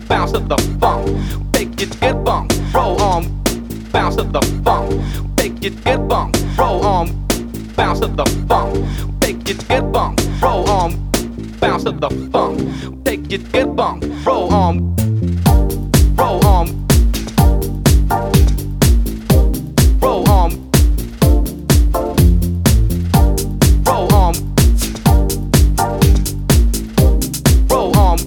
bounce to the funk. Take it, get bunk, roll on, bounce to the funk. Take it, get bunk, roll on, bounce to the funk. Take it, get bunk, roll on, bounce to the funk. Take it, get bunk, roll on, roll on, roll on, roll on, roll on.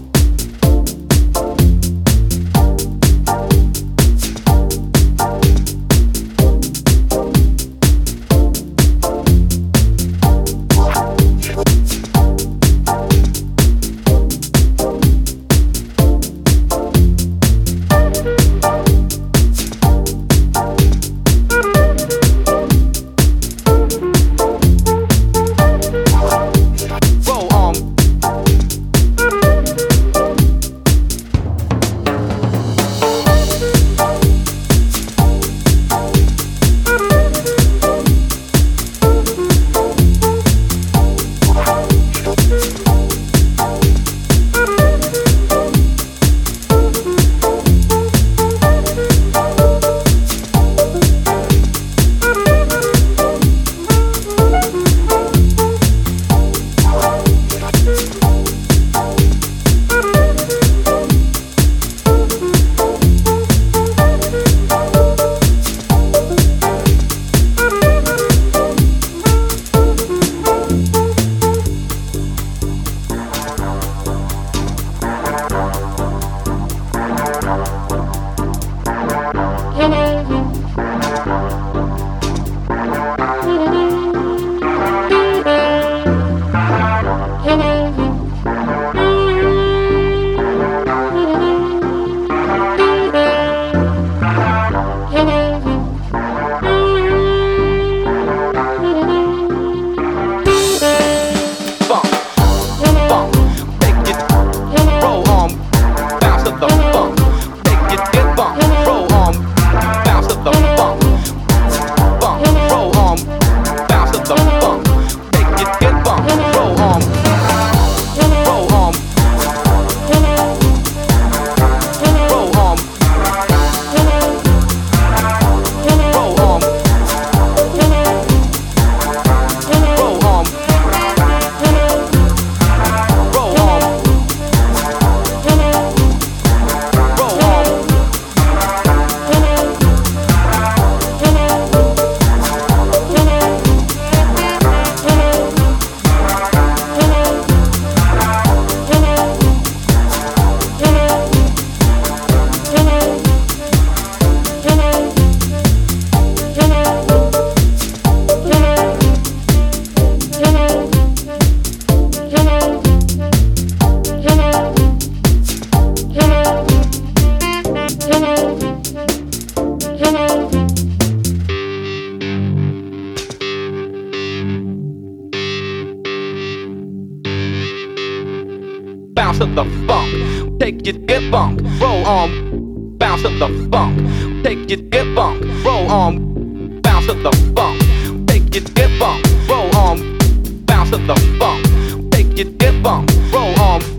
Bounce to the funk, take it, get bunk, roll on. Bounce to the funk, take it, get bunk, roll on. Bounce to the funk, take it, get bunk, roll on. Bounce to the funk, take it, get bunk, roll on.